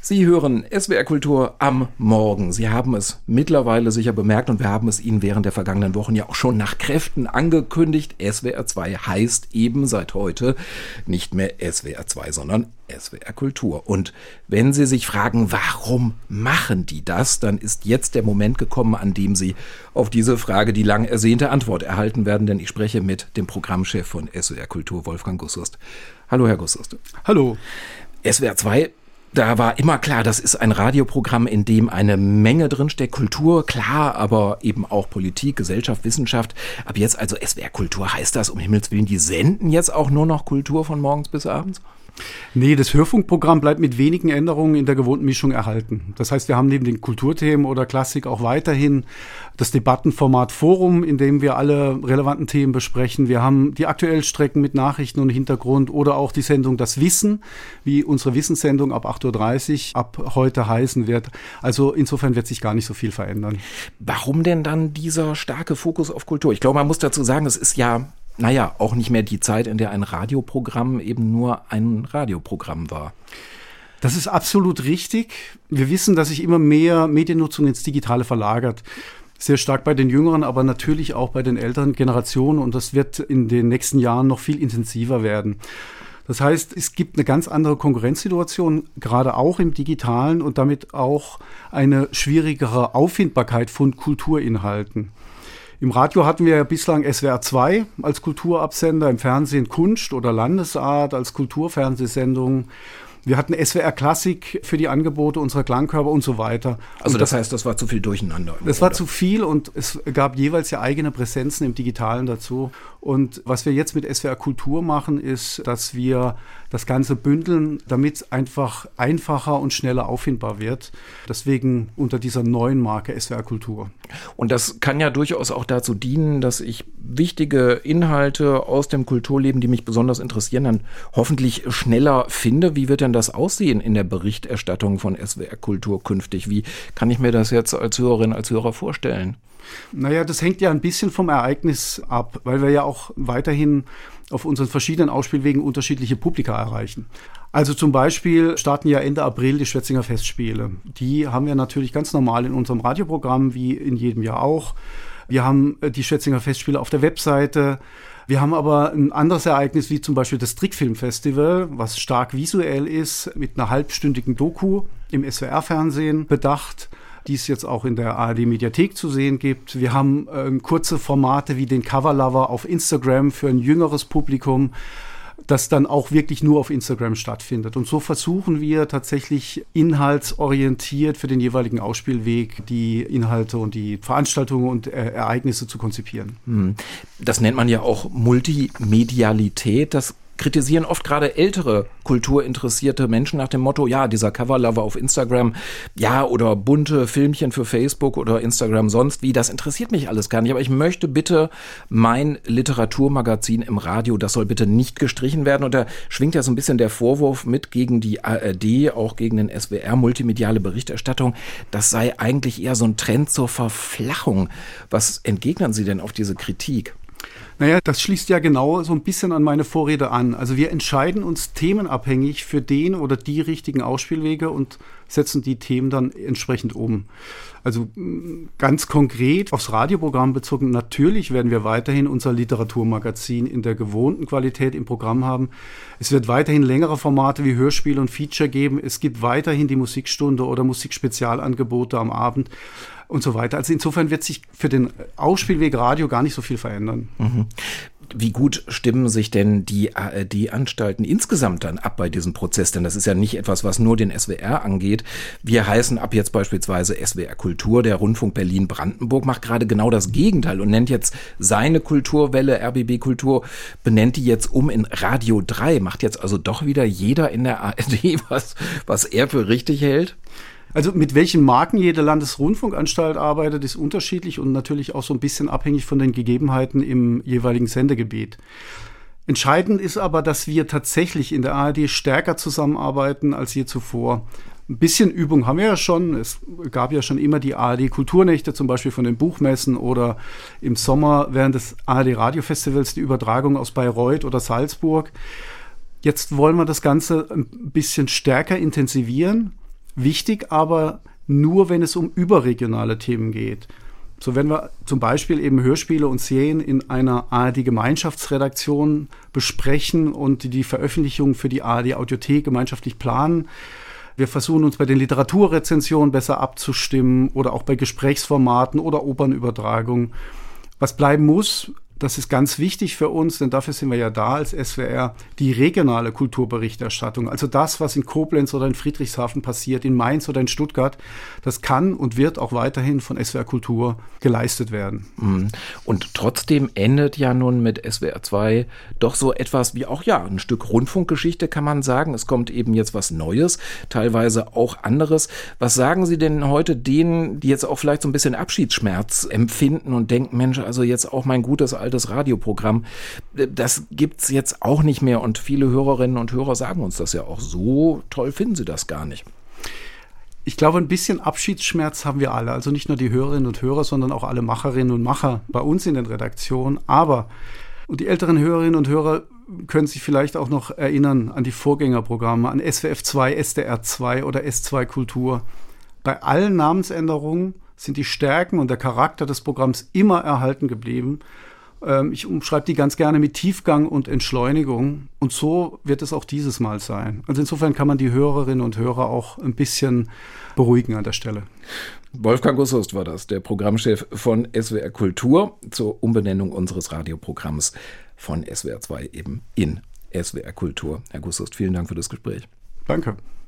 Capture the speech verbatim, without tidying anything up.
Sie hören S W R Kultur am Morgen. Sie haben es mittlerweile sicher bemerkt und wir haben es Ihnen während der vergangenen Wochen ja auch schon nach Kräften angekündigt. S W R zwei heißt eben seit heute nicht mehr S W R zwei, sondern S W R Kultur. Und wenn Sie sich fragen, warum machen die das, dann ist jetzt der Moment gekommen, an dem Sie auf diese Frage die lang ersehnte Antwort erhalten werden, denn ich spreche mit dem Programmchef von S W R Kultur, Wolfgang Gusshurst. Hallo, Herr Gusshurst. Hallo. S W R zwei, da war immer klar, das ist ein Radioprogramm, in dem eine Menge drinsteckt. Kultur, klar, aber eben auch Politik, Gesellschaft, Wissenschaft. Ab jetzt also S W R Kultur, heißt das, um Himmels Willen, die senden jetzt auch nur noch Kultur von morgens bis abends? Nee, das Hörfunkprogramm bleibt mit wenigen Änderungen in der gewohnten Mischung erhalten. Das heißt, wir haben neben den Kulturthemen oder Klassik auch weiterhin das Debattenformat Forum, in dem wir alle relevanten Themen besprechen. Wir haben die Aktuellstrecken mit Nachrichten und Hintergrund oder auch die Sendung Das Wissen, wie unsere Wissenssendung ab acht Uhr dreißig ab heute heißen wird. Also insofern wird sich gar nicht so viel verändern. Warum denn dann dieser starke Fokus auf Kultur? Ich glaube, man muss dazu sagen, es ist ja Naja, auch nicht mehr die Zeit, in der ein Radioprogramm eben nur ein Radioprogramm war. Das ist absolut richtig. Wir wissen, dass sich immer mehr Mediennutzung ins Digitale verlagert. Sehr stark bei den jüngeren, aber natürlich auch bei den älteren Generationen. Und das wird in den nächsten Jahren noch viel intensiver werden. Das heißt, es gibt eine ganz andere Konkurrenzsituation, gerade auch im Digitalen und damit auch eine schwierigere Auffindbarkeit von Kulturinhalten. Im Radio hatten wir ja bislang S W R zwei als Kulturabsender, im Fernsehen Kunst oder Landesart als Kulturfernsehsendung. Wir hatten S W R Klassik für die Angebote unserer Klangkörper und so weiter. Also das, das heißt, das war zu viel Durcheinander. Das war zu viel und es gab jeweils ja eigene Präsenzen im Digitalen dazu. Und was wir jetzt mit S W R Kultur machen, ist, dass wir das Ganze bündeln, damit es einfach einfacher und schneller auffindbar wird. Deswegen unter dieser neuen Marke S W R Kultur. Und das kann ja durchaus auch dazu dienen, dass ich wichtige Inhalte aus dem Kulturleben, die mich besonders interessieren, dann hoffentlich schneller finde. Wie wird denn das aussehen in der Berichterstattung von S W R Kultur künftig? Wie kann ich mir das jetzt als Hörerin, als Hörer vorstellen? Naja, das hängt ja ein bisschen vom Ereignis ab, weil wir ja auch weiterhin auf unseren verschiedenen Ausspielwegen unterschiedliche Publika erreichen. Also zum Beispiel starten ja Ende April die Schwetzinger Festspiele. Die haben wir natürlich ganz normal in unserem Radioprogramm, wie in jedem Jahr auch. Wir haben die Schwetzinger Festspiele auf der Webseite. Wir haben aber ein anderes Ereignis, wie zum Beispiel das Trickfilmfestival, was stark visuell ist, mit einer halbstündigen Doku im S W R-Fernsehen bedacht, die es jetzt auch in der A R D-Mediathek zu sehen gibt. Wir haben ähm, kurze Formate wie den Coverlover auf Instagram für ein jüngeres Publikum, das dann auch wirklich nur auf Instagram stattfindet. Und so versuchen wir tatsächlich inhaltsorientiert für den jeweiligen Ausspielweg die Inhalte und die Veranstaltungen und äh, Ereignisse zu konzipieren. Das nennt man ja auch Multimedialität. Das kritisieren oft gerade ältere kulturinteressierte Menschen nach dem Motto, ja, dieser Coverlover auf Instagram, ja, oder bunte Filmchen für Facebook oder Instagram sonst wie, das interessiert mich alles gar nicht, aber ich möchte bitte mein Literaturmagazin im Radio, das soll bitte nicht gestrichen werden. Und da schwingt ja so ein bisschen der Vorwurf mit gegen die A R D, auch gegen den S W R, multimediale Berichterstattung, das sei eigentlich eher so ein Trend zur Verflachung. Was entgegnen Sie denn auf diese Kritik? Naja, das schließt ja genau so ein bisschen an meine Vorrede an. Also wir entscheiden uns themenabhängig für den oder die richtigen Ausspielwege und setzen die Themen dann entsprechend um. Also ganz konkret aufs Radioprogramm bezogen, natürlich werden wir weiterhin unser Literaturmagazin in der gewohnten Qualität im Programm haben. Es wird weiterhin längere Formate wie Hörspiel und Feature geben. Es gibt weiterhin die Musikstunde oder Musikspezialangebote am Abend und so weiter. Also insofern wird sich für den Ausspielweg Radio gar nicht so viel verändern. Mhm. Wie gut stimmen sich denn die A R D-Anstalten insgesamt dann ab bei diesem Prozess? Denn das ist ja nicht etwas, was nur den S W R angeht. Wir heißen ab jetzt beispielsweise S W R Kultur. Der Rundfunk Berlin-Brandenburg macht gerade genau das Gegenteil und nennt jetzt seine Kulturwelle, R B B Kultur, benennt die jetzt um in Radio drei. Macht jetzt also doch wieder jeder in der A R D, was, was er für richtig hält? Also mit welchen Marken jede Landesrundfunkanstalt arbeitet, ist unterschiedlich und natürlich auch so ein bisschen abhängig von den Gegebenheiten im jeweiligen Sendegebiet. Entscheidend ist aber, dass wir tatsächlich in der A R D stärker zusammenarbeiten als je zuvor. Ein bisschen Übung haben wir ja schon. Es gab ja schon immer die A R D-Kulturnächte, zum Beispiel von den Buchmessen oder im Sommer während des A R D-Radio-Festivals die Übertragung aus Bayreuth oder Salzburg. Jetzt wollen wir das Ganze ein bisschen stärker intensivieren. Wichtig aber nur, wenn es um überregionale Themen geht. So, wenn wir zum Beispiel eben Hörspiele und Serien in einer A R D-Gemeinschaftsredaktion besprechen und die Veröffentlichung für die A R D-Audiothek gemeinschaftlich planen. Wir versuchen uns bei den Literaturrezensionen besser abzustimmen oder auch bei Gesprächsformaten oder Opernübertragungen. Was bleiben muss, das ist ganz wichtig für uns, denn dafür sind wir ja da als S W R, die regionale Kulturberichterstattung. Also das, was in Koblenz oder in Friedrichshafen passiert, in Mainz oder in Stuttgart, das kann und wird auch weiterhin von S W R Kultur geleistet werden. Und trotzdem endet ja nun mit S W R zwei doch so etwas wie auch ja ein Stück Rundfunkgeschichte, kann man sagen. Es kommt eben jetzt was Neues, teilweise auch anderes. Was sagen Sie denn heute denen, die jetzt auch vielleicht so ein bisschen Abschiedsschmerz empfinden und denken, Mensch, also jetzt auch mein gutes altes Radioprogramm, das gibt's jetzt auch nicht mehr und viele Hörerinnen und Hörer sagen uns das ja auch. So toll finden sie das gar nicht. Ich glaube, ein bisschen Abschiedsschmerz haben wir alle, also nicht nur die Hörerinnen und Hörer, sondern auch alle Macherinnen und Macher bei uns in den Redaktionen. Aber, und die älteren Hörerinnen und Hörer können sich vielleicht auch noch erinnern an die Vorgängerprogramme, an S W F zwei, S D R zwei oder S zwei Kultur. Bei allen Namensänderungen sind die Stärken und der Charakter des Programms immer erhalten geblieben. Ich umschreibe die ganz gerne mit Tiefgang und Entschleunigung. Und so wird es auch dieses Mal sein. Also insofern kann man die Hörerinnen und Hörer auch ein bisschen beruhigen an der Stelle. Wolfgang Gussost war das, der Programmchef von S W R Kultur zur Umbenennung unseres Radioprogramms von S W R zwei eben in S W R Kultur. Herr Gussost, vielen Dank für das Gespräch. Danke.